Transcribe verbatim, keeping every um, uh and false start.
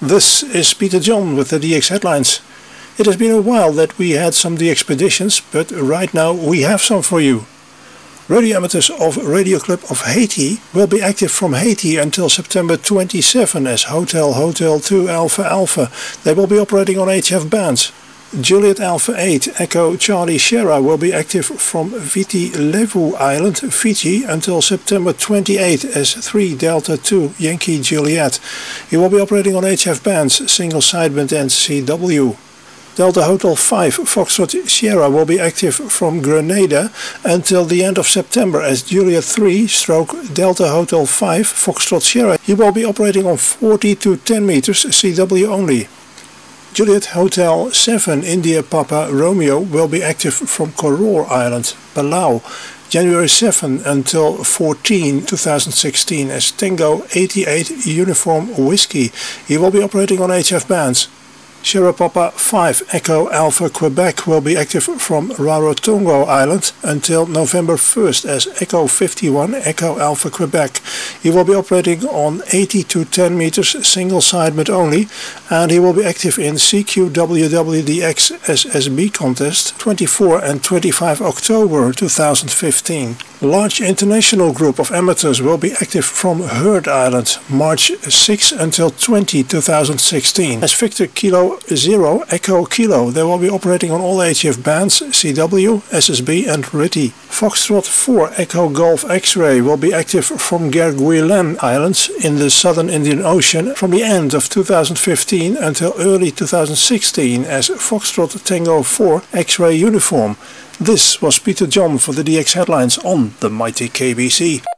This is Peter John with the D X headlines. It has been a while that we had some D X expeditions, but right now we have some for you. Radio amateurs of Radio Club of Haiti will be active from Haiti until September twenty-seventh as Hotel Hotel two Alpha Alpha. They will be operating on H F bands. Juliet Alpha eight Echo Charlie Sierra will be active from Viti Levu Island, Fiji until September twenty-eighth as three Delta two Yankee Juliet. He will be operating on H F bands, single sideband and C W. Delta Hotel five Foxtrot Sierra will be active from Grenada until the end of September as Juliet three stroke Delta Hotel five Foxtrot Sierra. He will be operating on forty to ten meters C W only. Juliet Hotel seven India Papa Romeo will be active from Koror Island, Palau, January seventh until fourteenth two thousand sixteen as Tango eighty-eight Uniform Whiskey. He will be operating on H F bands. Sierra Papa five Echo Alpha Quebec will be active from Rarotonga Island until November first as Echo fifty-one Echo Alpha Quebec. He will be operating on eighty to ten meters single sideband only, and he will be active in C Q W W D X S S B contest twenty-fourth and twenty-fifth October two thousand fifteen. A large international group of amateurs will be active from Heard Island March sixth until twentieth two thousand sixteen. As Victor Kilo Zero Echo Kilo, they will be operating on all H F bands, C W, S S B and R I T I. Foxtrot four Echo Golf X-Ray will be active from Kerguelen Islands in the southern Indian Ocean from the end of two thousand fifteen until early two thousand sixteen as Foxtrot Tango four X-Ray Uniform. This was Peter John for the D X headlines on the mighty K B C.